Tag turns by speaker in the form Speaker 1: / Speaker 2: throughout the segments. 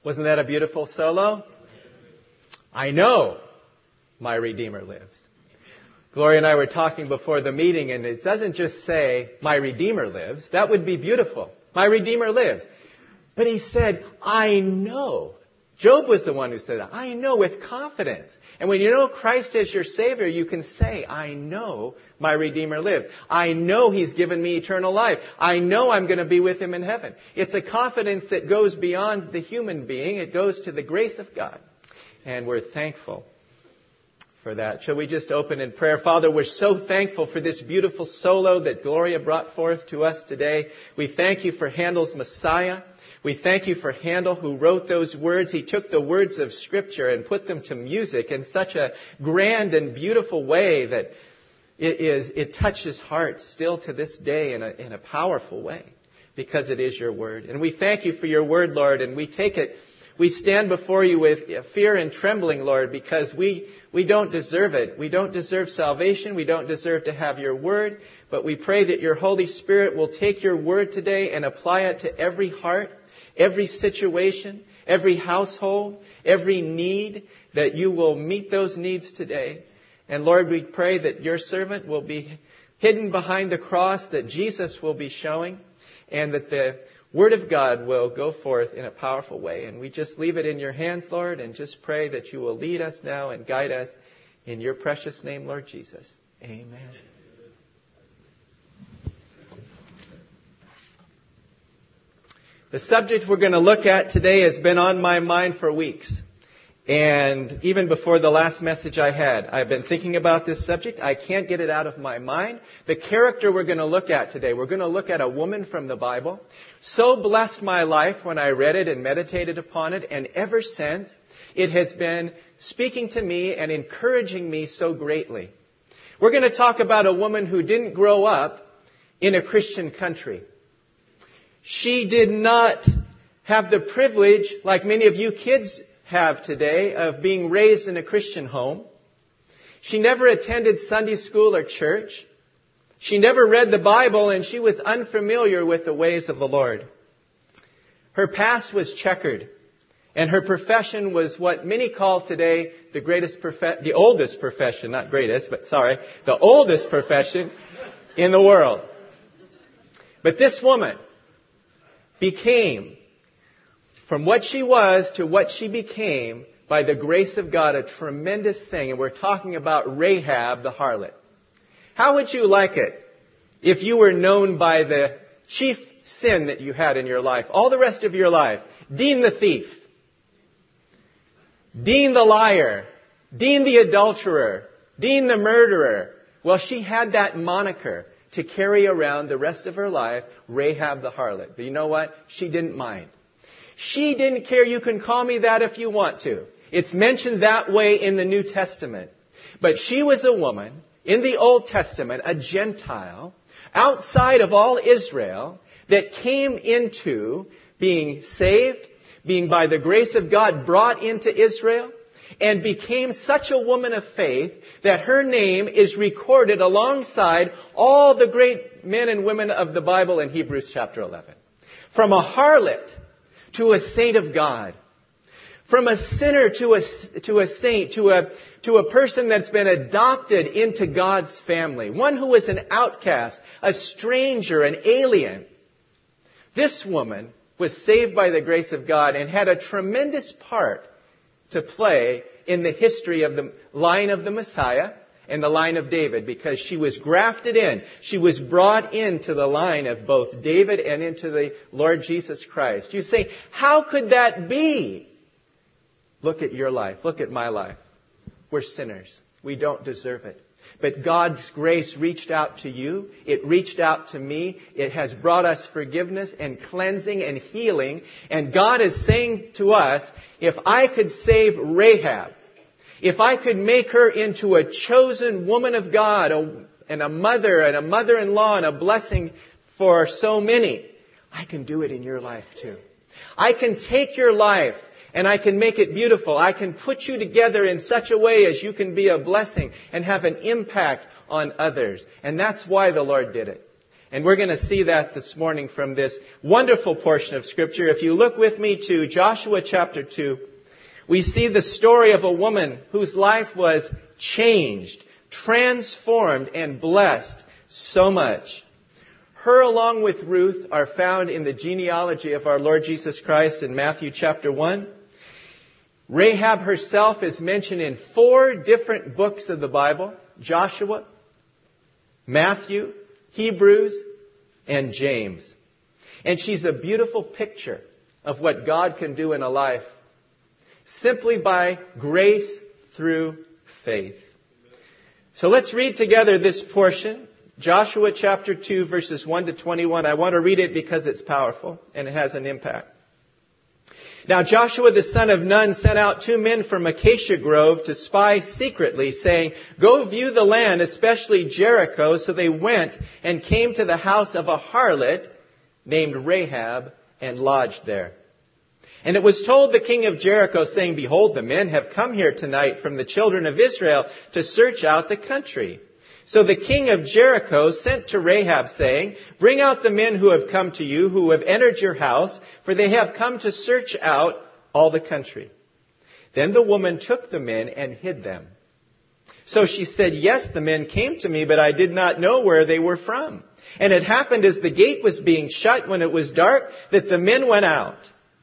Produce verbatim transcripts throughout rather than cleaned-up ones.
Speaker 1: Wasn't that a beautiful solo? I know my Redeemer lives. Gloria and I were talking before the meeting, and it doesn't just say, my Redeemer lives. That would be beautiful. My Redeemer lives. But he said, I know. Job was the one who said that. I know with confidence. And when you know Christ as your Savior, you can say, I know my Redeemer lives. I know He's given me eternal life. I know I'm going to be with Him in heaven. It's a confidence that goes beyond the human being. It goes to the grace of God. And we're thankful for that. Shall we just open in prayer? Father, we're so thankful for this beautiful solo that Gloria brought forth to us today. We thank you for Handel's Messiah. We thank you for Handel, who wrote those words. He took the words of Scripture and put them to music in such a grand and beautiful way that it is it touches hearts still to this day in a, in a powerful way, because it is your word. And we thank you for your word, Lord, and we take it, we stand before you with fear and trembling, Lord, because we, we don't deserve it. We don't deserve salvation. We don't deserve to have your word. But we pray that your Holy Spirit will take your word today and apply it to every heart, every situation, every household, every need, that you will meet those needs today. And Lord, we pray that your servant will be hidden behind the cross that Jesus will be showing, and that the Word of God will go forth in a powerful way. And we just leave it in your hands, Lord, and just pray that you will lead us now and guide us in your precious name, Lord Jesus. Amen. The subject we're going to look at today has been on my mind for weeks. And even before the last message I had, I've been thinking about this subject. I can't get it out of my mind. The character we're going to look at today, we're going to look at a woman from the Bible. So blessed my life when I read it and meditated upon it. And ever since, it has been speaking to me and encouraging me so greatly. We're going to talk about a woman who didn't grow up in a Christian country. She did not have the privilege, like many of you kids have today, of being raised in a Christian home. She never attended Sunday school or church. She never read the Bible, and she was unfamiliar with the ways of the Lord. Her past was checkered, and her profession was what many call today the greatest prof- the oldest profession, not greatest, but sorry, the oldest profession in the world. But this woman became, from what she was to what she became, by the grace of God, a tremendous thing. And we're talking about Rahab the harlot. How would you like it if you were known by the chief sin that you had in your life, all the rest of your life? Dean the thief, Dean the liar, Dean the adulterer, Dean the murderer. Well, she had that moniker to carry around the rest of her life, Rahab the harlot. But you know what? She didn't mind. She didn't care. You can call me that if you want to. It's mentioned that way in the New Testament. But she was a woman in the Old Testament, a Gentile, outside of all Israel, that came into being saved, being by the grace of God brought into Israel, and became such a woman of faith that her name is recorded alongside all the great men and women of the Bible in Hebrews chapter eleven. From a harlot to a saint of God. From a sinner to a, to a saint, to a, to a person that's been adopted into God's family. One who was an outcast, a stranger, an alien. This woman was saved by the grace of God and had a tremendous part to play in the history of the line of the Messiah and the line of David, because she was grafted in. She was brought into the line of both David and into the Lord Jesus Christ. You say, how could that be? Look at your life. Look at my life. We're sinners. We don't deserve it. But God's grace reached out to you. It reached out to me. It has brought us forgiveness and cleansing and healing. And God is saying to us, if I could save Rahab, if I could make her into a chosen woman of God, a, and a mother and a mother-in-law and a blessing for so many, I can do it in your life too. I can take your life and I can make it beautiful. I can put you together in such a way as you can be a blessing and have an impact on others. And that's why the Lord did it. And we're going to see that this morning from this wonderful portion of Scripture. If you look with me to Joshua chapter two, we see the story of a woman whose life was changed, transformed, and blessed so much. Her, along with Ruth, are found in the genealogy of our Lord Jesus Christ in Matthew chapter one. Rahab herself is mentioned in four different books of the Bible: Joshua, Matthew, Hebrews, and James. And she's a beautiful picture of what God can do in a life simply by grace through faith. So let's read together this portion. Joshua chapter two, verses one to twenty-one. I want to read it because it's powerful and it has an impact. Now Joshua the son of Nun sent out two men from Acacia Grove to spy secretly, saying, "Go view the land, especially Jericho." So they went and came to the house of a harlot named Rahab and lodged there. And it was told the king of Jericho, saying, "Behold, the men have come here tonight from the children of Israel to search out the country." So the king of Jericho sent to Rahab, saying, "Bring out the men who have come to you, who have entered your house, for they have come to search out all the country." Then the woman took the men and hid them. So she said, "Yes, the men came to me, but I did not know where they were from. And it happened as the gate was being shut when it was dark, that the men went out.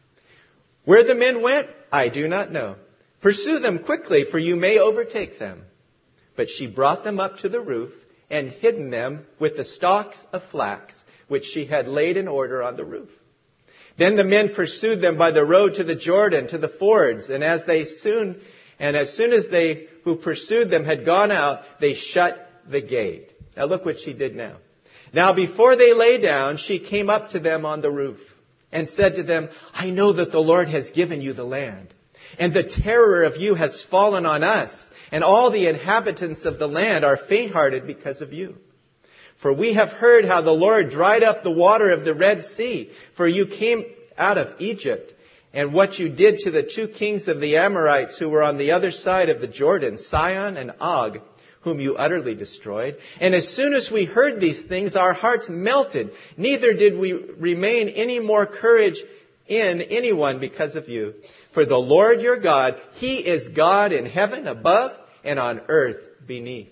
Speaker 1: Where the men went, I do not know. Pursue them quickly, for you may overtake them." But she brought them up to the roof and hidden them with the stalks of flax, which she had laid in order on the roof. Then the men pursued them by the road to the Jordan, to the fords, and as they soon, and as soon as they who pursued them had gone out, they shut the gate. Now look what she did now. Now before they lay down, she came up to them on the roof and said to them, "I know that the Lord has given you the land, and the terror of you has fallen on us. And all the inhabitants of the land are faint-hearted because of you. For we have heard how the Lord dried up the water of the Red Sea, for you came out of Egypt, and what you did to the two kings of the Amorites who were on the other side of the Jordan, Sihon and Og, whom you utterly destroyed. And as soon as we heard these things, our hearts melted. Neither did we remain any more courage in anyone because of you. For the Lord your God, He is God in heaven above and on earth beneath.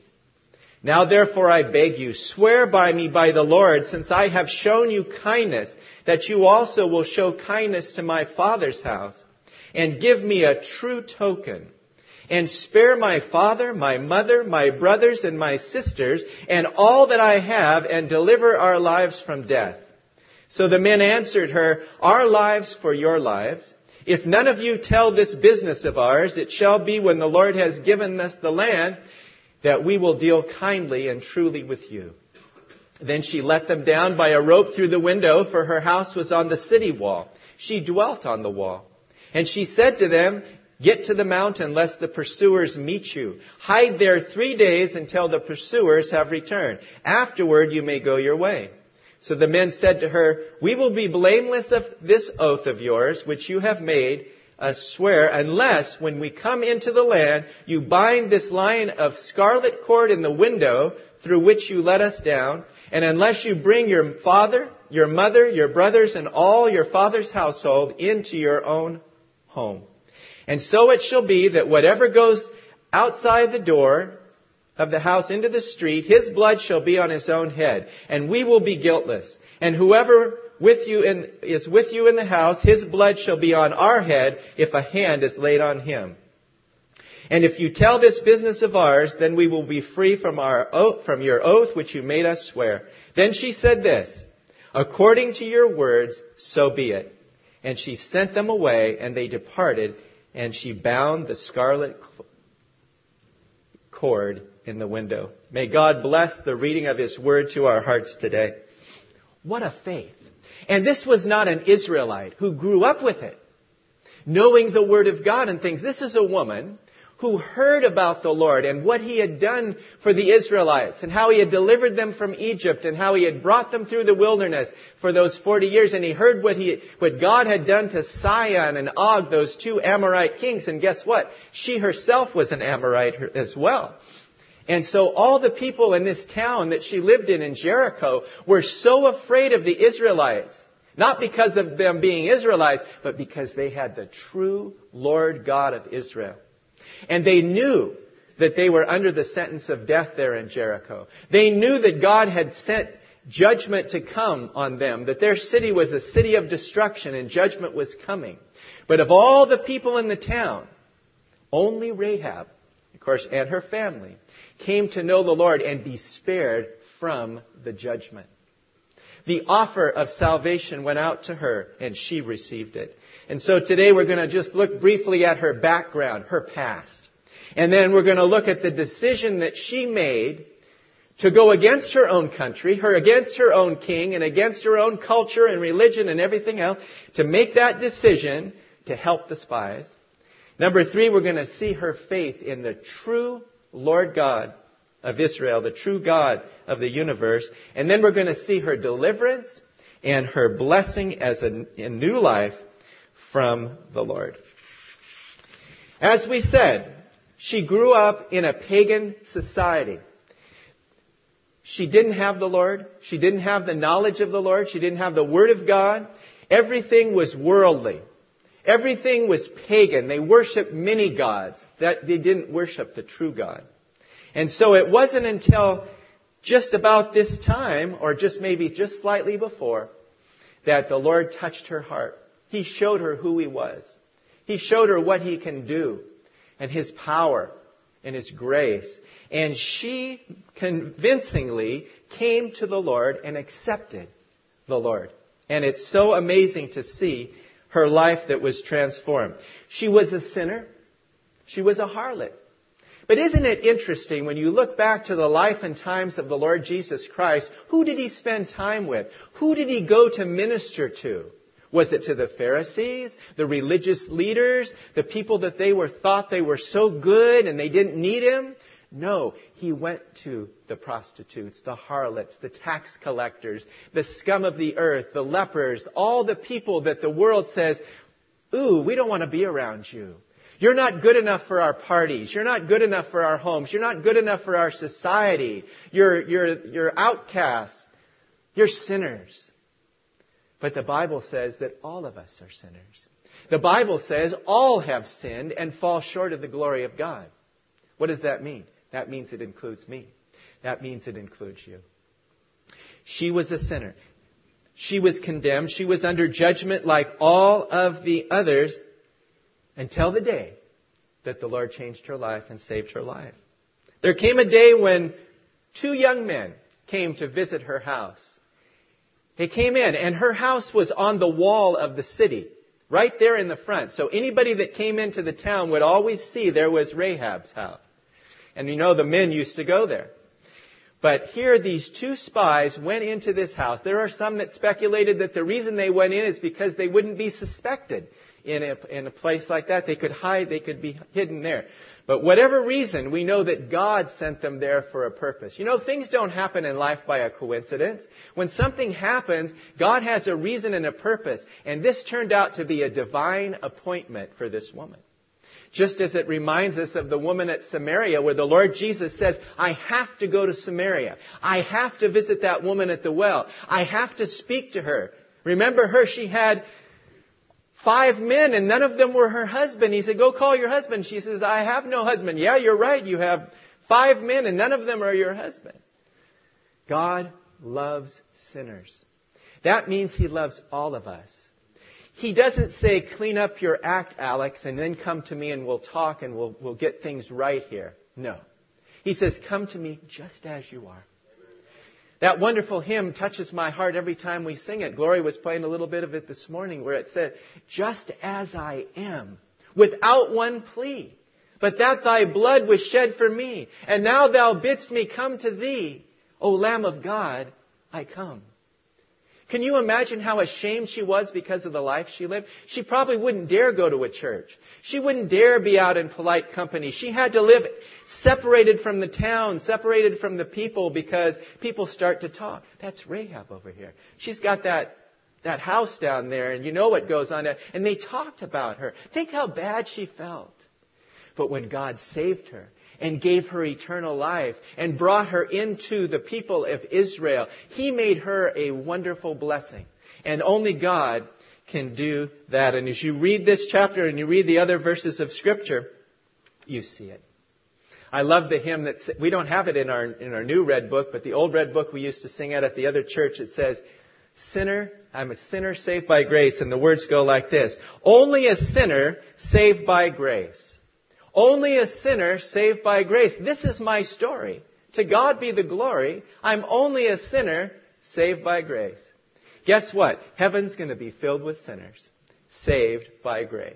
Speaker 1: Now therefore I beg you, swear by me by the Lord, since I have shown you kindness, that you also will show kindness to my father's house, and give me a true token, and spare my father, my mother, my brothers, and my sisters, and all that I have, and deliver our lives from death." So the men answered her, "Our lives for your lives. If none of you tell this business of ours, it shall be when the Lord has given us the land, that we will deal kindly and truly with you." Then she let them down by a rope through the window, for her house was on the city wall. She dwelt on the wall. And she said to them, "Get to the mountain, lest the pursuers meet you. Hide there three days until the pursuers have returned. Afterward you may go your way." So the men said to her, "We will be blameless of this oath of yours, which you have made us swear, unless when we come into the land, you bind this line of scarlet cord in the window through which you let us down, and unless you bring your father, your mother, your brothers, and all your father's household into your own home. And so it shall be that whatever goes outside the door of the house into the street, his blood shall be on his own head, and we will be guiltless. And whoever with you in, is with you in the house, his blood shall be on our head if a hand is laid on him. And if you tell this business of ours, then we will be free from our oath, from your oath which you made us swear." Then she said this, "According to your words, so be it." And she sent them away, and they departed, and she bound the scarlet cord in the window. May God bless the reading of His word to our hearts today. What a faith. And this was not an Israelite who grew up with it, knowing the word of God and things. This is a woman who heard about the Lord and what He had done for the Israelites and how He had delivered them from Egypt and how He had brought them through the wilderness for those forty years. And he heard what he, what God had done to Sihon and Og, those two Amorite kings. And guess what? She herself was an Amorite as well. And so all the people in this town that she lived in, in Jericho, were so afraid of the Israelites. Not because of them being Israelites, but because they had the true Lord God of Israel. And they knew that they were under the sentence of death there in Jericho. They knew that God had sent judgment to come on them, that their city was a city of destruction and judgment was coming. But of all the people in the town, only Rahab, of course, and her family, came to know the Lord and be spared from the judgment. The offer of salvation went out to her, and she received it. And so today we're going to just look briefly at her background, her past. And then we're going to look at the decision that she made to go against her own country, her against her own king, and against her own culture and religion and everything else, to make that decision to help the spies. Number three, we're going to see her faith in the true Lord God of Israel, the true God of the universe. And then we're going to see her deliverance and her blessing as a, a new life from the Lord. As we said, she grew up in a pagan society. She didn't have the Lord. She didn't have the knowledge of the Lord. She didn't have the Word of God. Everything was worldly. Everything was pagan. They worshiped many gods. That they didn't worship the true God. And so it wasn't until just about this time, or just maybe just slightly before, that the Lord touched her heart. He showed her who He was. He showed her what He can do, and His power and His grace. And she convincingly came to the Lord and accepted the Lord. And it's so amazing to see her life that was transformed. She was a sinner. She was a harlot. But isn't it interesting when you look back to the life and times of the Lord Jesus Christ, who did He spend time with? Who did He go to minister to? Was it to the Pharisees, the religious leaders, the people that they were thought they were so good and they didn't need Him? No, He went to the prostitutes, the harlots, the tax collectors, the scum of the earth, the lepers, all the people that the world says, ooh, we don't want to be around you. You're not good enough for our parties. You're not good enough for our homes. You're not good enough for our society. You're, you're, you're outcasts. You're sinners. But the Bible says that all of us are sinners. The Bible says all have sinned and fall short of the glory of God. What does that mean? That means it includes me. That means it includes you. She was a sinner. She was condemned. She was under judgment like all of the others until the day that the Lord changed her life and saved her life. There came a day when two young men came to visit her house. They came in, and her house was on the wall of the city, right there in the front. So anybody that came into the town would always see there was Rahab's house. And you know, the men used to go there. But here these two spies went into this house. There are some that speculated that the reason they went in is because they wouldn't be suspected in a, in a place like that. They could hide, they could be hidden there. But whatever reason, we know that God sent them there for a purpose. You know, things don't happen in life by a coincidence. When something happens, God has a reason and a purpose. And this turned out to be a divine appointment for this woman. Just as it reminds us of the woman at Samaria where the Lord Jesus says, I have to go to Samaria. I have to visit that woman at the well. I have to speak to her. Remember her, she had five men and none of them were her husband. He said, go call your husband. She says, I have no husband. Yeah, you're right. You have five men and none of them are your husband. God loves sinners. That means He loves all of us. He doesn't say, clean up your act, Alex, and then come to me and we'll talk and we'll, we'll get things right here. No. He says, come to me just as you are. That wonderful hymn touches my heart every time we sing it. Glory was playing a little bit of it this morning where it said, just as I am, without one plea, but that thy blood was shed for me. And now thou bidst me come to thee. O Lamb of God, I come. Can you imagine how ashamed she was because of the life she lived? She probably wouldn't dare go to a church. She wouldn't dare be out in polite company. She had to live separated from the town, separated from the people because people start to talk. That's Rahab over here. She's got that, that house down there and you know what goes on there. And they talked about her. Think how bad she felt. But when God saved her and gave her eternal life and brought her into the people of Israel. He made her a wonderful blessing. And only God can do that. And as you read this chapter and you read the other verses of Scripture, you see it. I love the hymn that, we don't have it in our in our new red book, but the old red book we used to sing at at the other church, it says, Sinner, I'm a sinner saved by grace. And the words go like this. Only a sinner saved by grace. Only a sinner saved by grace. This is my story. To God be the glory. I'm only a sinner saved by grace. Guess what? Heaven's going to be filled with sinners saved by grace.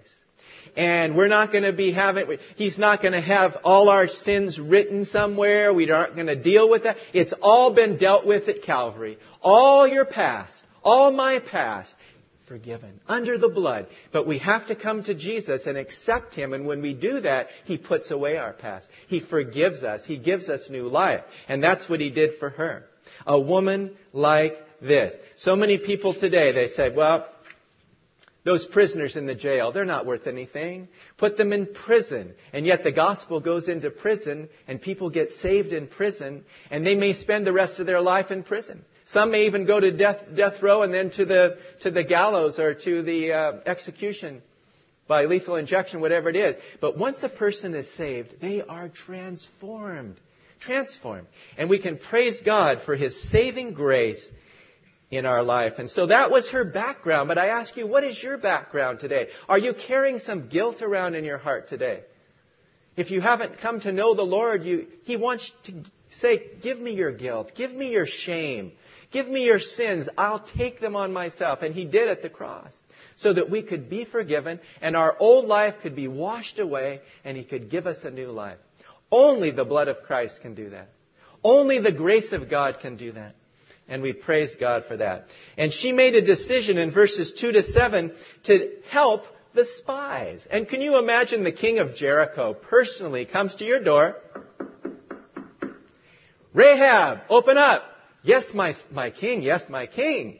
Speaker 1: And we're not going to be having, He's not going to have all our sins written somewhere. We aren't going to deal with that. It's all been dealt with at Calvary. All your past, all my past, forgiven under the blood. But we have to come to Jesus and accept Him. And when we do that, He puts away our past. He forgives us. He gives us new life. And that's what He did for her. A woman like this. So many people today, they said, well, those prisoners in the jail, they're not worth anything. Put them in prison. And yet the gospel goes into prison and people get saved in prison and they may spend the rest of their life in prison. Some may even go to death, death row and then to the, to the gallows or to the uh, execution by lethal injection, whatever it is. But once a person is saved, they are transformed. Transformed. And we can praise God for His saving grace in our life. And so that was her background. But I ask you, what is your background today? Are you carrying some guilt around in your heart today? If you haven't come to know the Lord, you, He wants to say, give me your guilt. Give me your shame. Give me your sins. I'll take them on myself. And He did at the cross so that we could be forgiven and our old life could be washed away and He could give us a new life. Only the blood of Christ can do that. Only the grace of God can do that. And we praise God for that. And she made a decision in verses two to seven to help the spies. And can you imagine the king of Jericho personally comes to your door? Rahab, open up. Yes, my, my king. Yes, my king.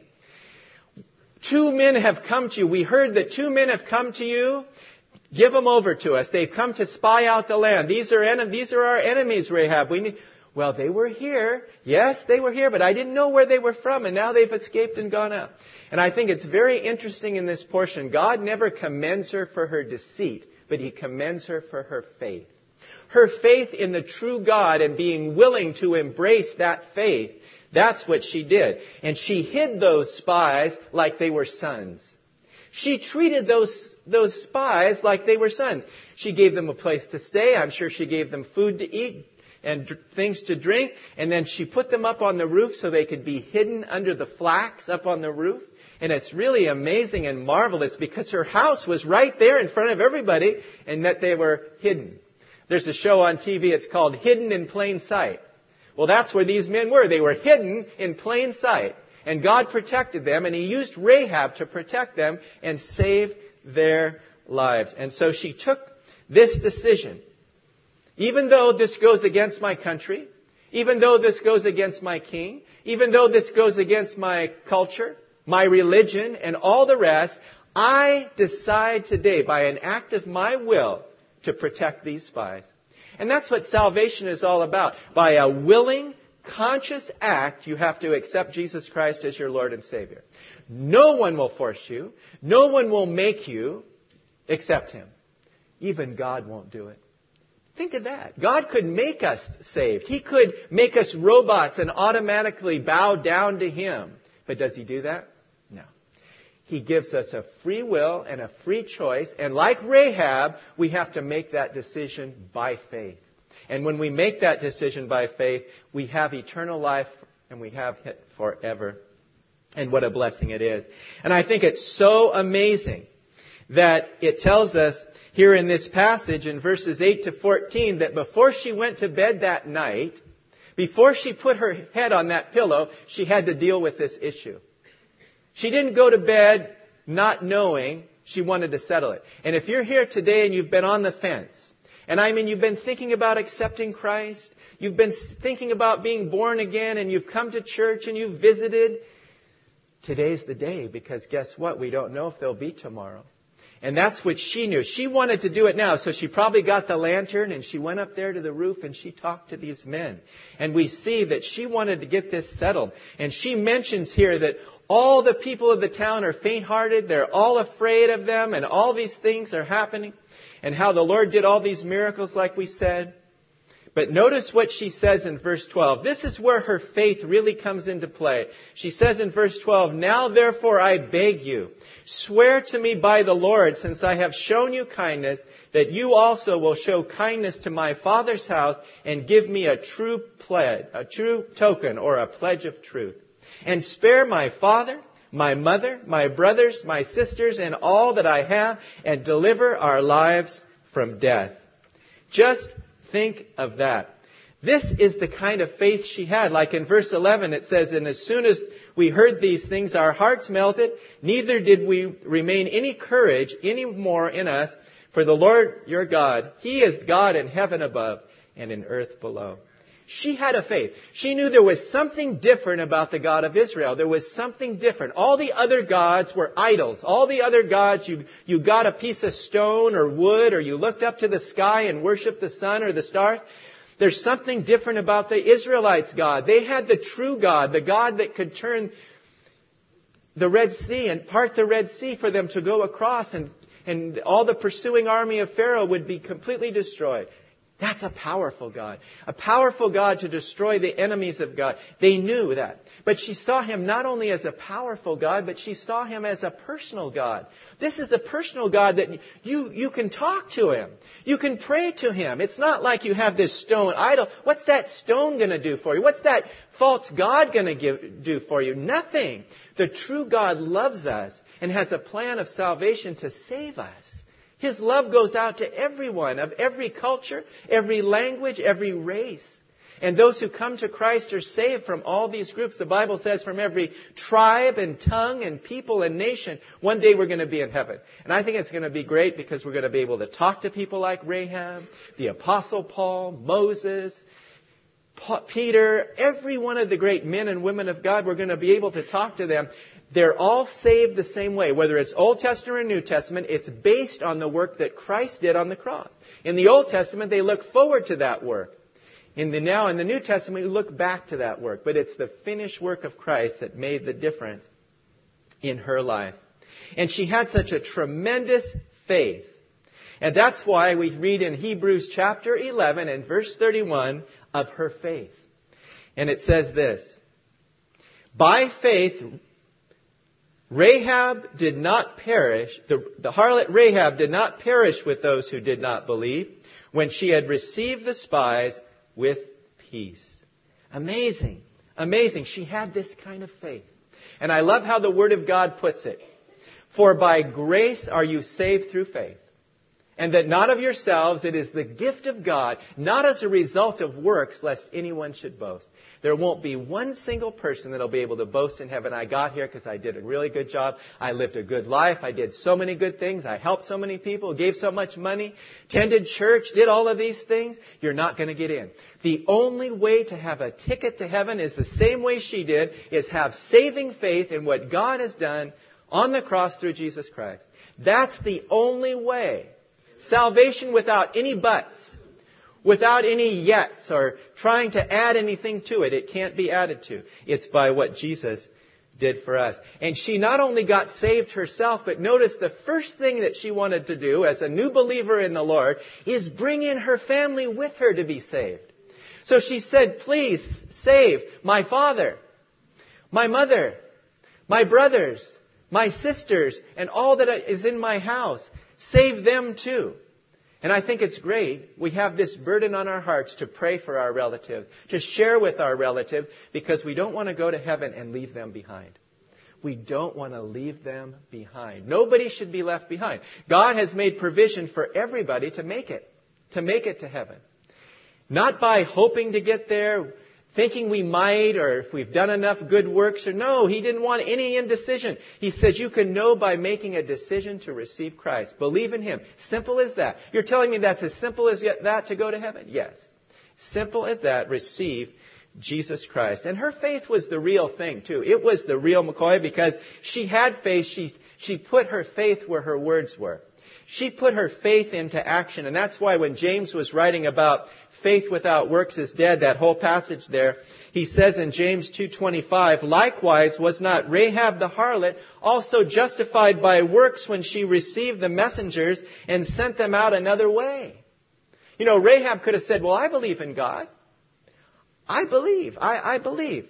Speaker 1: Two men have come to you. We heard that two men have come to you. Give them over to us. They've come to spy out the land. These are en- these are our enemies, Rahab. We need... Well, they were here. Yes, they were here, but I didn't know where they were from, and now they've escaped and gone out. And I think it's very interesting in this portion. God never commends her for her deceit, but He commends her for her faith. Her faith in the true God and being willing to embrace that faith, that's what she did. And she hid those spies like they were sons. She treated those, those spies like they were sons. She gave them a place to stay. I'm sure she gave them food to eat and dr- things to drink. And then she put them up on the roof so they could be hidden under the flax up on the roof. And it's really amazing and marvelous because her house was right there in front of everybody and that they were hidden. There's a show on T V, it's called Hidden in Plain Sight. Well, that's where these men were. They were hidden in plain sight. And God protected them, and He used Rahab to protect them and save their lives. And so she took this decision. Even though this goes against my country, even though this goes against my king, even though this goes against my culture, my religion, and all the rest, I decide today, by an act of my will, to protect these spies. And that's what salvation is all about. By a willing, conscious act, you have to accept Jesus Christ as your Lord and Savior. No one will force you. No one will make you accept Him. Even God won't do it. Think of that. God could make us saved. He could make us robots and automatically bow down to Him. But does He do that? No. He gives us a free will and a free choice. And like Rahab, we have to make that decision by faith. And when we make that decision by faith, we have eternal life and we have it forever. And what a blessing it is. And I think it's so amazing that it tells us here in this passage in verses eight to fourteen that before she went to bed that night, before she put her head on that pillow, she had to deal with this issue. She didn't go to bed not knowing she wanted to settle it. And if you're here today and you've been on the fence, and I mean you've been thinking about accepting Christ, you've been thinking about being born again, and you've come to church and you've visited, today's the day, because guess what? We don't know if there'll be tomorrow. And that's what she knew. She wanted to do it now. So she probably got the lantern and she went up there to the roof and she talked to these men. And we see that she wanted to get this settled. And she mentions here that all the people of the town are faint-hearted. They're all afraid of them and all these things are happening. And how the Lord did all these miracles like we said. But notice what she says in verse twelve. This is where her faith really comes into play. She says in verse twelve, "Now therefore I beg you, swear to me by the Lord, since I have shown you kindness, that you also will show kindness to my father's house and give me a true pledge, a true token or a pledge of truth. And spare my father, my mother, my brothers, my sisters, and all that I have, and deliver our lives from death." Just think of that. This is the kind of faith she had. Like in verse eleven, it says, "And as soon as we heard these things, our hearts melted. Neither did we remain any courage any more in us. For the Lord your God, He is God in heaven above and in earth below." She had a faith. She knew there was something different about the God of Israel. There was something different. All the other gods were idols. All the other gods, you, you got a piece of stone or wood, or you looked up to the sky and worshiped the sun or the stars. There's something different about the Israelites' God. They had the true God, the God that could turn the Red Sea and part the Red Sea for them to go across, and, and all the pursuing army of Pharaoh would be completely destroyed. That's a powerful God. A powerful God to destroy the enemies of God. They knew that. But she saw Him not only as a powerful God, but she saw Him as a personal God. This is a personal God that you, you can talk to Him. You can pray to Him. It's not like you have this stone idol. What's that stone going to do for you? What's that false God going to give, do for you? Nothing. The true God loves us and has a plan of salvation to save us. His love goes out to everyone of every culture, every language, every race. And those who come to Christ are saved from all these groups. The Bible says from every tribe and tongue and people and nation. One day we're going to be in heaven. And I think it's going to be great because we're going to be able to talk to people like Rahab, the Apostle Paul, Moses, Peter, every one of the great men and women of God. We're going to be able to talk to them. They're all saved the same way. Whether it's Old Testament or New Testament, it's based on the work that Christ did on the cross. In the Old Testament, they look forward to that work. In the now, in the New Testament, we look back to that work. But it's the finished work of Christ that made the difference in her life. And she had such a tremendous faith. And that's why we read in Hebrews chapter eleven and verse thirty-one of her faith. And it says this, "By faith, Rahab did not perish, the, the harlot Rahab did not perish with those who did not believe when she had received the spies with peace." Amazing. Amazing. She had this kind of faith. And I love how the Word of God puts it. "For by grace are you saved through faith. And that not of yourselves, it is the gift of God, not as a result of works, lest anyone should boast." There won't be one single person that will be able to boast in heaven. I got here because I did a really good job. I lived a good life. I did so many good things. I helped so many people, gave so much money, attended church, did all of these things. You're not going to get in. The only way to have a ticket to heaven is the same way she did, is have saving faith in what God has done on the cross through Jesus Christ. That's the only way. Salvation without any buts, without any yets or trying to add anything to it. It can't be added to. It's by what Jesus did for us. And she not only got saved herself, but notice the first thing that she wanted to do as a new believer in the Lord is bring in her family with her to be saved. So she said, "Please save my father, my mother, my brothers, my sisters, and all that is in my house. Save them too." And I think it's great. We have this burden on our hearts to pray for our relatives, to share with our relative, because we don't want to go to heaven and leave them behind. We don't want to leave them behind. Nobody should be left behind. God has made provision for everybody to make it, to make it to heaven. Not by hoping to get there, thinking we might, or if we've done enough good works, or no, He didn't want any indecision. He says you can know by making a decision to receive Christ. Believe in Him. Simple as that. You're telling me that's as simple as that to go to heaven? Yes. Simple as that. Receive Jesus Christ. And her faith was the real thing too. It was the real McCoy, because she had faith. She, she put her faith where her words were. She put her faith into action. And that's why when James was writing about faith without works is dead, that whole passage there, he says in James two twenty-five, likewise was not Rahab the harlot also justified by works when she received the messengers and sent them out another way? You know, Rahab could have said, well, I believe in God. I believe. I, I believe.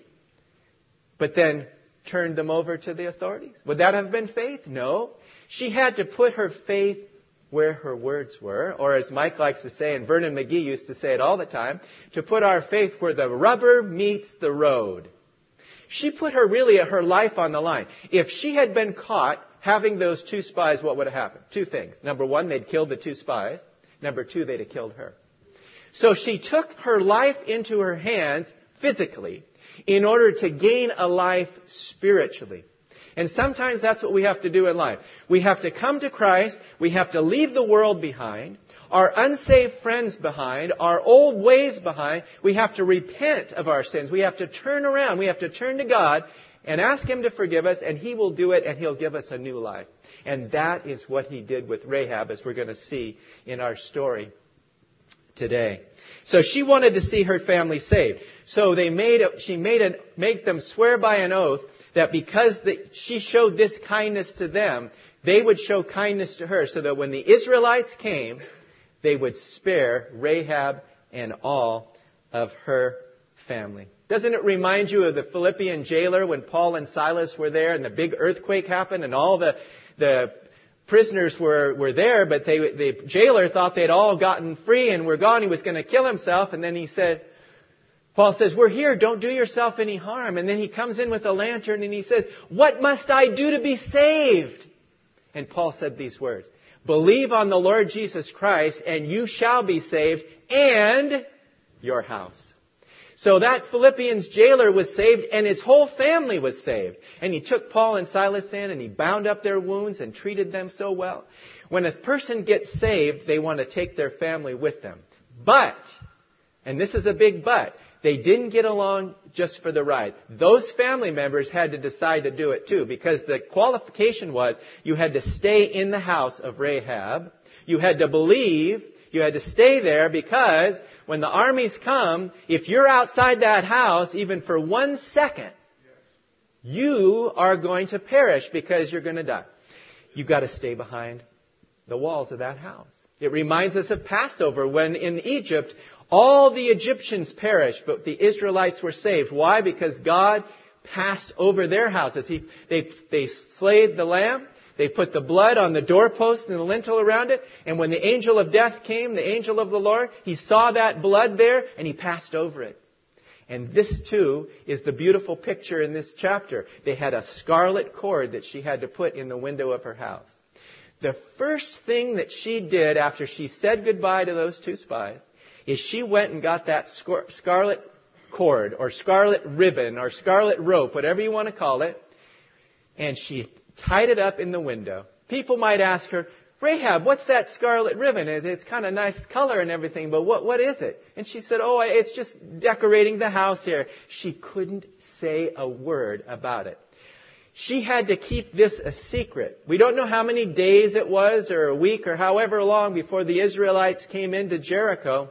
Speaker 1: But then turned them over to the authorities. Would that have been faith? No. She had to put her faith where her words were, or as Mike likes to say, and Vernon McGee used to say it all the time, to put our faith where the rubber meets the road. She put her really her life on the line. If she had been caught having those two spies, what would have happened? Two things. Number one, they'd killed the two spies. Number two, they'd have killed her. So she took her life into her hands physically in order to gain a life spiritually. And sometimes that's what we have to do in life. We have to come to Christ. We have to leave the world behind, our unsaved friends behind, our old ways behind. We have to repent of our sins. We have to turn around. We have to turn to God and ask Him to forgive us, and He will do it, and He'll give us a new life. And that is what He did with Rahab, as we're going to see in our story today. So she wanted to see her family saved. So they made a, she made a, made them swear by an oath that because the, she showed this kindness to them, they would show kindness to her, so that when the Israelites came, they would spare Rahab and all of her family. Doesn't it remind you of the Philippian jailer when Paul and Silas were there and the big earthquake happened and all the the prisoners were, were there, but they, the jailer thought they'd all gotten free and were gone. He was going to kill himself, and then he said, Paul says, we're here, don't do yourself any harm. And then he comes in with a lantern and he says, what must I do to be saved? And Paul said these words, believe on the Lord Jesus Christ and you shall be saved, and your house. So that Philippians jailer was saved and his whole family was saved. And he took Paul and Silas in and he bound up their wounds and treated them so well. When a person gets saved, they want to take their family with them. But, and this is a big but, they didn't get along just for the ride. Those family members had to decide to do it too, because the qualification was you had to stay in the house of Rahab. You had to believe. You had to stay there, because when the armies come, if you're outside that house, even for one second, you are going to perish because you're going to die. You've got to stay behind the walls of that house. It reminds us of Passover, when in Egypt, all the Egyptians perished, but the Israelites were saved. Why? Because God passed over their houses. He, they, they slayed the lamb. They put the blood on the doorpost and the lintel around it. And when the angel of death came, the angel of the Lord, he saw that blood there and he passed over it. And this too is the beautiful picture in this chapter. They had a scarlet cord that she had to put in the window of her house. The first thing that she did after she said goodbye to those two spies is she went and got that scarlet cord or scarlet ribbon or scarlet rope, whatever you want to call it, and she tied it up in the window. People might ask her, Rahab, what's that scarlet ribbon? It's kind of nice color and everything, but what, what is it? And she said, oh, it's just decorating the house here. She couldn't say a word about it. She had to keep this a secret. We don't know how many days it was, or a week, or however long before the Israelites came into Jericho.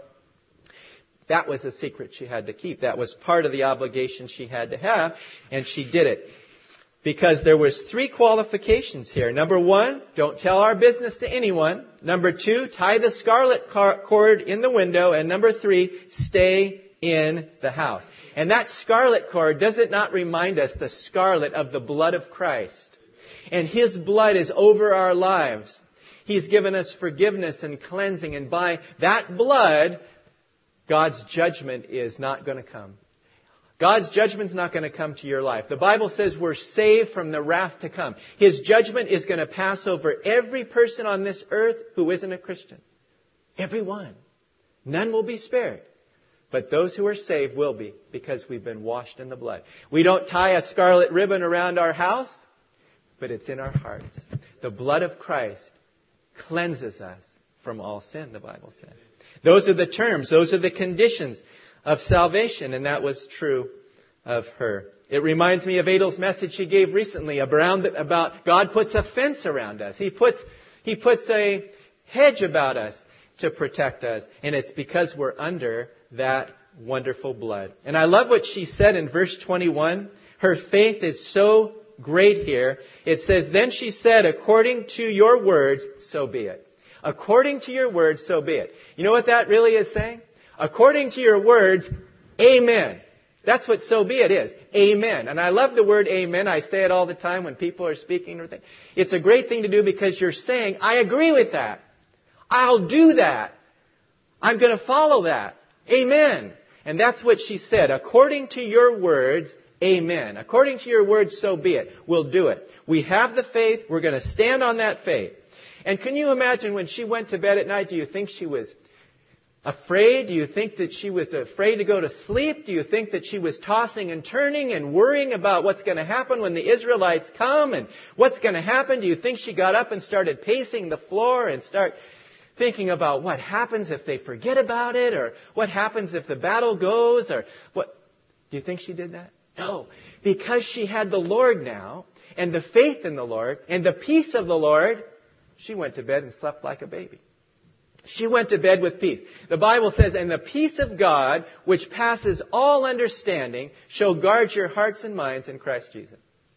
Speaker 1: That was a secret she had to keep. That was part of the obligation she had to have, and she did it. Because there was three qualifications here. Number one, don't tell our business to anyone. Number two, tie the scarlet cord in the window. And number three, stay in the house. And that scarlet cord, does it not remind us the scarlet of the blood of Christ? And His blood is over our lives. He's given us forgiveness and cleansing. And by that blood, God's judgment is not going to come. God's judgment is not going to come to your life. The Bible says we're saved from the wrath to come. His judgment is going to pass over every person on this earth who isn't a Christian. Everyone. None will be spared. But those who are saved will be, because we've been washed in the blood. We don't tie a scarlet ribbon around our house, but it's in our hearts. The blood of Christ cleanses us from all sin, the Bible says. Those are the terms. Those are the conditions of salvation, and that was true of her. It reminds me of Adel's message she gave recently about God puts a fence around us. He puts He puts a hedge about us to protect us. And it's because we're under that wonderful blood. And I love what she said in verse twenty-one. Her faith is so great here. It says, then she said, according to your words, so be it. According to your words, so be it. You know what that really is saying? According to your words, amen. That's what so be it is. Amen. And I love the word amen. I say it all the time when people are speaking or things. It's a great thing to do because you're saying, I agree with that. I'll do that. I'm going to follow that. Amen. And that's what she said. According to your words, amen. According to your words, so be it. We'll do it. We have the faith. We're going to stand on that faith. And can you imagine when she went to bed at night, do you think she was afraid? Do you think that she was afraid to go to sleep? Do you think that she was tossing and turning and worrying about what's going to happen when the Israelites come and what's going to happen? Do you think she got up and started pacing the floor and start thinking about what happens if they forget about it, or what happens if the battle goes, or what? Do you think she did that? No, because she had the Lord now and the faith in the Lord and the peace of the Lord, she went to bed and slept like a baby. She went to bed with peace. The Bible says, and the peace of God, which passes all understanding, shall guard your hearts and minds in Christ Jesus.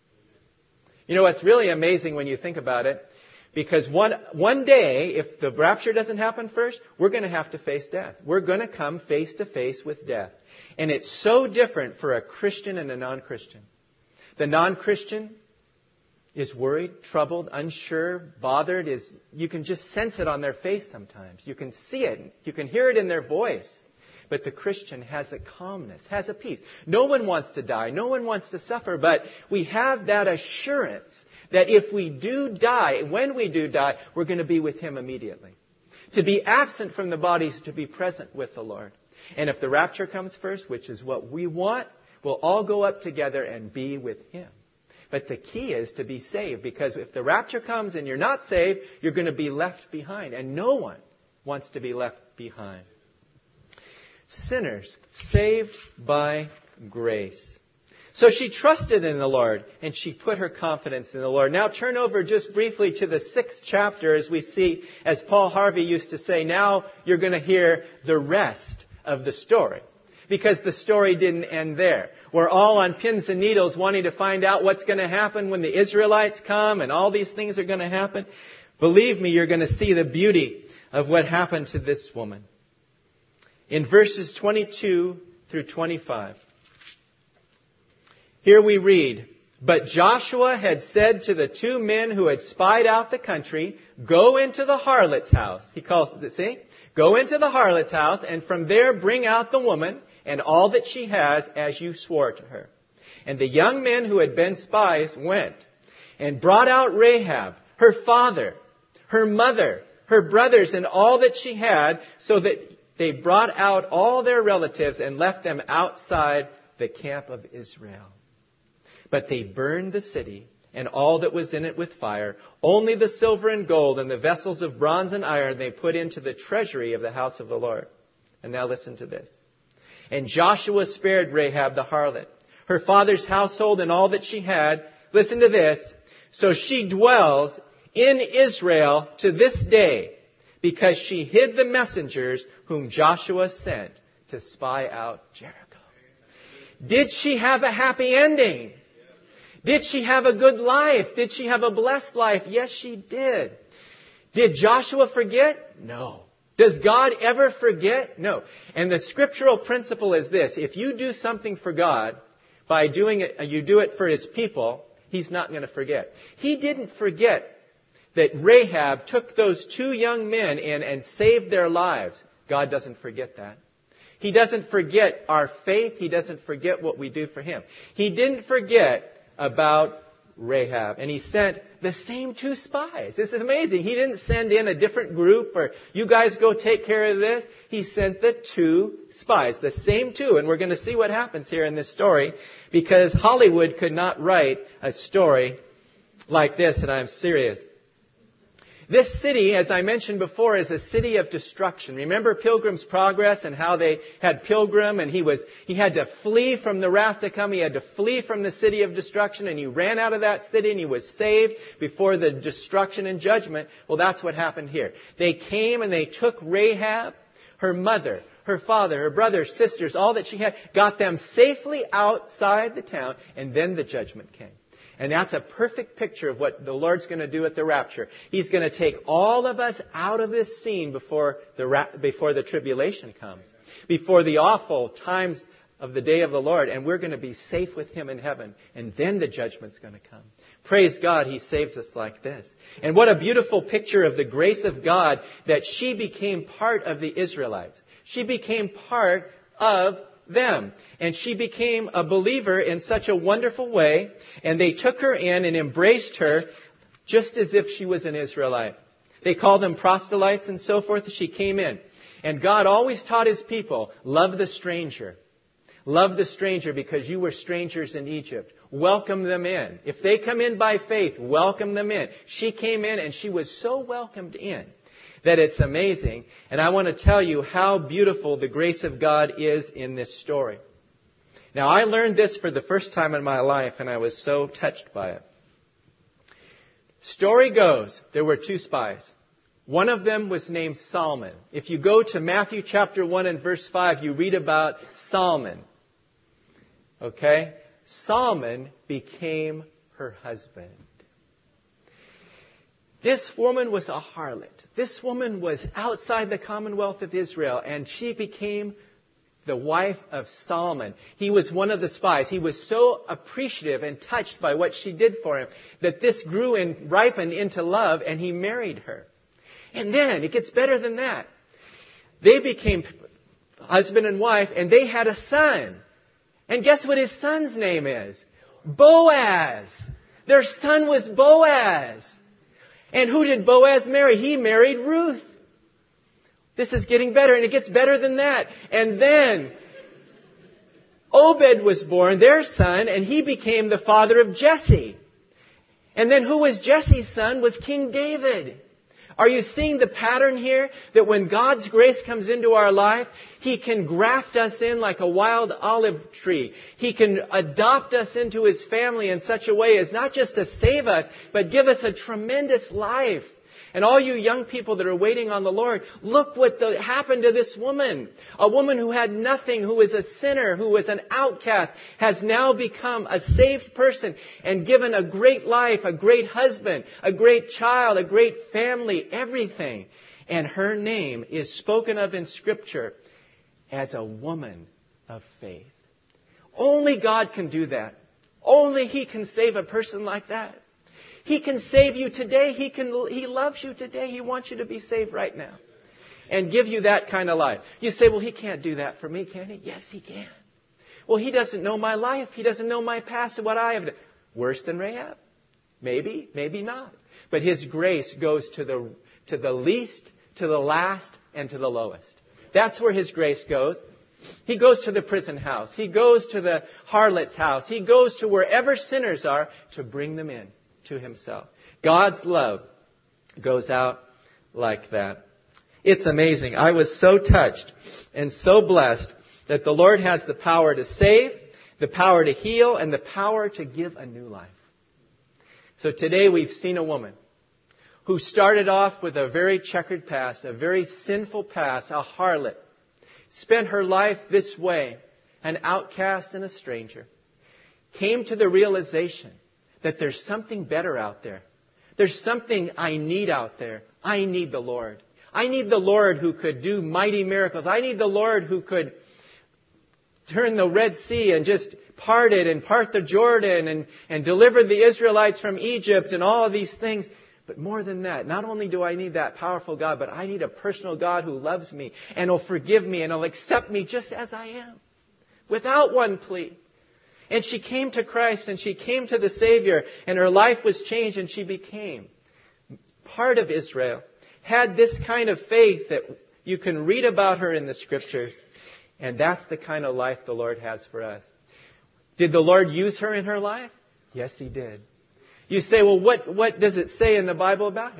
Speaker 1: You know, what's really amazing when you think about it, because one, one day, if the rapture doesn't happen first, we're going to have to face death. We're going to come face to face with death. And it's so different for a Christian and a non-Christian. The non-Christian is worried, troubled, unsure, bothered. Is you can just sense it on their face sometimes. You can see it. You can hear it in their voice. But the Christian has a calmness, has a peace. No one wants to die. No one wants to suffer. But we have that assurance that if we do die, when we do die, we're going to be with Him immediately. To be absent from the body is to be present with the Lord. And if the rapture comes first, which is what we want, we'll all go up together and be with Him. But the key is to be saved, because if the rapture comes and you're not saved, you're going to be left behind. And no one wants to be left behind. Sinners saved by grace. So she trusted in the Lord, and she put her confidence in the Lord. Now turn over just briefly to the sixth chapter as we see, as Paul Harvey used to say, now you're going to hear the rest of the story. Because the story didn't end there. We're all on pins and needles wanting to find out what's going to happen when the Israelites come and all these things are going to happen. Believe me, you're going to see the beauty of what happened to this woman. In verses twenty-two through twenty-five. Here we read, but Joshua had said to the two men who had spied out the country, go into the harlot's house. He calls it, see? Go into the harlot's house, and from there bring out the woman and all that she has, as you swore to her. And the young men who had been spies went and brought out Rahab, her father, her mother, her brothers, and all that she had, so that they brought out all their relatives and left them outside the camp of Israel. But they burned the city and all that was in it with fire. Only the silver and gold and the vessels of bronze and iron they put into the treasury of the house of the Lord. And now listen to this. And Joshua spared Rahab the harlot, her father's household and all that she had. Listen to this. So she dwells in Israel to this day, because she hid the messengers whom Joshua sent to spy out Jericho. Did she have a happy ending? Did she have a good life? Did she have a blessed life? Yes, she did. Did Joshua forget? No. Does God ever forget? No. And the scriptural principle is this. If you do something for God, by doing it, you do it for His people, He's not going to forget. He didn't forget that Rahab took those two young men in and saved their lives. God doesn't forget that. He doesn't forget our faith. He doesn't forget what we do for Him. He didn't forget about Rahab. And He sent the same two spies. This is amazing. He didn't send in a different group or you guys go take care of this. He sent the two spies, the same two. And we're going to see what happens here in this story, because Hollywood could not write a story like this, and I'm serious. This city, as I mentioned before, is a city of destruction. Remember Pilgrim's Progress and how they had Pilgrim and he was he had to flee from the wrath to come. He had to flee from the city of destruction and he ran out of that city and he was saved before the destruction and judgment. Well, that's what happened here. They came and they took Rahab, her mother, her father, her brothers, sisters, all that she had, got them safely outside the town, and then the judgment came. And that's a perfect picture of what the Lord's going to do at the rapture. He's going to take all of us out of this scene before the ra- before the tribulation comes, before the awful times of the day of the Lord, and we're going to be safe with Him in heaven. And then the judgment's going to come. Praise God, He saves us like this. And what a beautiful picture of the grace of God that she became part of the Israelites. She became part of them. And she became a believer in such a wonderful way. And they took her in and embraced her just as if she was an Israelite. They called them proselytes and so forth. She came in. And God always taught His people, love the stranger. Love the stranger because you were strangers in Egypt. Welcome them in. If they come in by faith, welcome them in. She came in and she was so welcomed in that it's amazing. And I want to tell you how beautiful the grace of God is in this story. Now, I learned this for the first time in my life, and I was so touched by it. Story goes, there were two spies. One of them was named Salmon. If you go to Matthew chapter one and verse five, you read about Salmon. Okay? Salmon became her husband. This woman was a harlot. This woman was outside the commonwealth of Israel, and she became the wife of Salmon. He was one of the spies. He was so appreciative and touched by what she did for him that this grew and ripened into love, and he married her. And then, it gets better than that. They became husband and wife, and they had a son. And guess what his son's name is? Boaz. Their son was Boaz. And who did Boaz marry? He married Ruth. This is getting better, and it gets better than that. And then Obed was born, their son, and he became the father of Jesse. And then who was Jesse's son? Was King David. Are you seeing the pattern here? That when God's grace comes into our life, He can graft us in like a wild olive tree. He can adopt us into His family in such a way as not just to save us, but give us a tremendous life. And all you young people that are waiting on the Lord, look what the, happened to this woman. A woman who had nothing, who was a sinner, who was an outcast, has now become a saved person and given a great life, a great husband, a great child, a great family, everything. And her name is spoken of in Scripture as a woman of faith. Only God can do that. Only He can save a person like that. He can save you today. He can, He loves you today. He wants you to be saved right now and give you that kind of life. You say, well, He can't do that for me, can He? Yes, He can. Well, He doesn't know my life. He doesn't know my past and what I have done. Worse than Rahab? Maybe, maybe not. But His grace goes to the, to the least, to the last, and to the lowest. That's where His grace goes. He goes to the prison house. He goes to the harlot's house. He goes to wherever sinners are to bring them in to Himself. God's love goes out like that. It's amazing. I was so touched and so blessed that the Lord has the power to save, the power to heal, and the power to give a new life. So today we've seen a woman who started off with a very checkered past, a very sinful past, a harlot, spent her life this way, an outcast and a stranger, came to the realization that there's something better out there. There's something I need out there. I need the Lord. I need the Lord who could do mighty miracles. I need the Lord who could turn the Red Sea and just part it and part the Jordan and, and deliver the Israelites from Egypt and all of these things. But more than that, not only do I need that powerful God, but I need a personal God who loves me and will forgive me and will accept me just as I am, without one plea. And she came to Christ and she came to the Savior and her life was changed and she became part of Israel. Had this kind of faith that you can read about her in the Scriptures. And that's the kind of life the Lord has for us. Did the Lord use her in her life? Yes, He did. You say, well, what, what does it say in the Bible about her?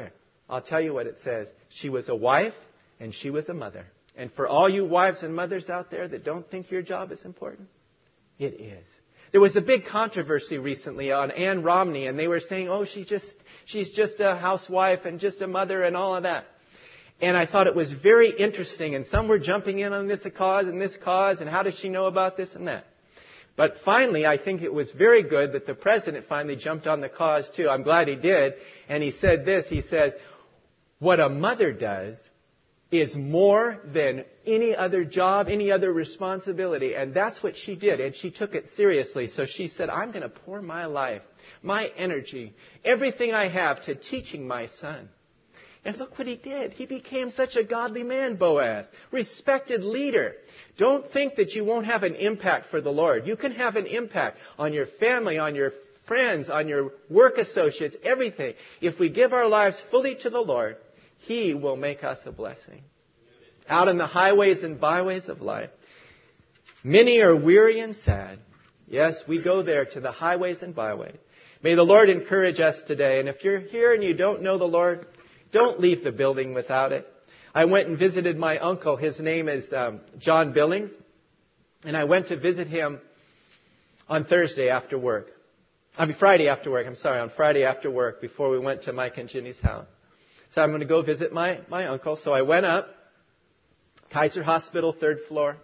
Speaker 1: I'll tell you what it says. She was a wife and she was a mother. And for all you wives and mothers out there that don't think your job is important, it is. There was a big controversy recently on Ann Romney, and they were saying, oh, she's just, she's just a housewife and just a mother and all of that. And I thought it was very interesting, and some were jumping in on this cause and this cause, and how does she know about this and that? But finally, I think it was very good that the president finally jumped on the cause too. I'm glad he did. And he said this, he said, what a mother does is more than any other job, any other responsibility. And that's what she did. And she took it seriously. So she said, I'm going to pour my life, my energy, everything I have to teaching my son. And look what he did. He became such a godly man, Boaz. Respected leader. Don't think that you won't have an impact for the Lord. You can have an impact on your family, on your friends, on your work associates, everything. If we give our lives fully to the Lord, He will make us a blessing. Out in the highways and byways of life, many are weary and sad. Yes, we go there to the highways and byways. May the Lord encourage us today. And if you're here and you don't know the Lord, don't leave the building without it. I went and visited my uncle. His name is um, John Billings. And I went to visit him on Thursday after work. I mean, Friday after work. I'm sorry, on Friday after work before we went to Mike and Ginny's house. So I'm going to go visit my, my uncle. So I went up, Kaiser Hospital, third floor.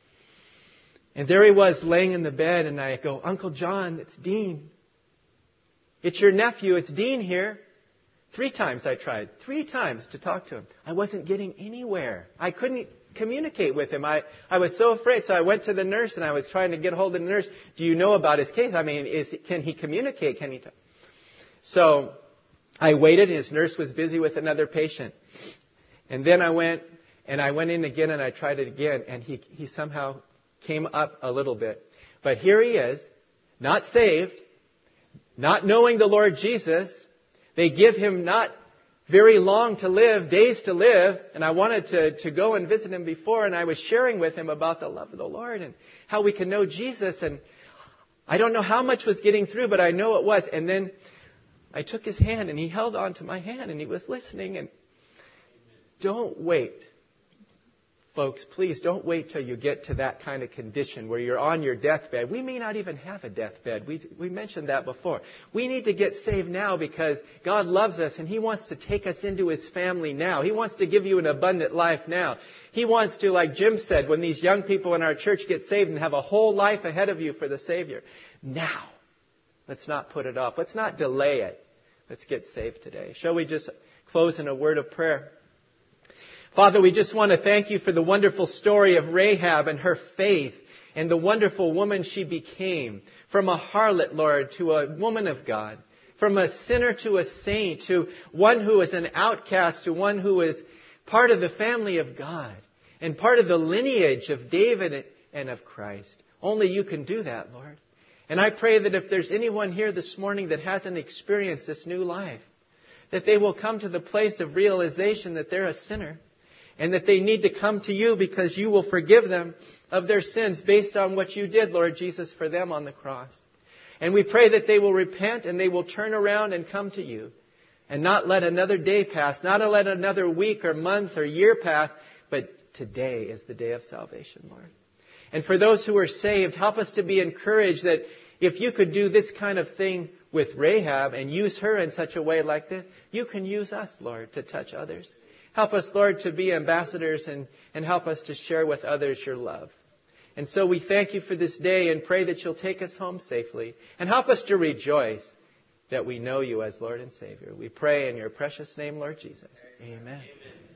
Speaker 1: And there he was laying in the bed. And I go, Uncle John, it's Dean. It's your nephew. It's Dean here. Three times I tried. Three times to talk to him. I wasn't getting anywhere. I couldn't communicate with him. I, I was so afraid. So I went to the nurse and I was trying to get hold of the nurse. Do you know about his case? I mean, is, can he communicate? Can he talk? So I waited. His nurse was busy with another patient. And then I went and I went in again and I tried it again. And he, he somehow came up a little bit. But here he is, not saved, not knowing the Lord Jesus. They give him not very long to live, days to live. And I wanted to, to go and visit him before. And I was sharing with him about the love of the Lord and how we can know Jesus. And I don't know how much was getting through, but I know it was. And then I took his hand and he held on to my hand and he was listening. And don't wait. Folks, please don't wait till you get to that kind of condition where you're on your deathbed. We may not even have a deathbed. We, we mentioned that before. We need to get saved now because God loves us and He wants to take us into His family now. He wants to give you an abundant life now. He wants to, like Jim said, when these young people in our church get saved and have a whole life ahead of you for the Savior. Now. Let's not put it off. Let's not delay it. Let's get saved today. Shall we just close in a word of prayer? Father, we just want to thank You for the wonderful story of Rahab and her faith and the wonderful woman she became. From a harlot, Lord, to a woman of God. From a sinner to a saint, to one who is an outcast, to one who is part of the family of God and part of the lineage of David and of Christ. Only You can do that, Lord. And I pray that if there's anyone here this morning that hasn't experienced this new life, that they will come to the place of realization that they're a sinner. And that they need to come to You because You will forgive them of their sins based on what You did, Lord Jesus, for them on the cross. And we pray that they will repent and they will turn around and come to You. And not let another day pass, not let another week or month or year pass, but today is the day of salvation, Lord. And for those who are saved, help us to be encouraged that if You could do this kind of thing with Rahab and use her in such a way like this, You can use us, Lord, to touch others. Help us, Lord, to be ambassadors and, and help us to share with others Your love. And so we thank You for this day and pray that You'll take us home safely. And help us to rejoice that we know You as Lord and Savior. We pray in Your precious name, Lord Jesus. Amen. Amen.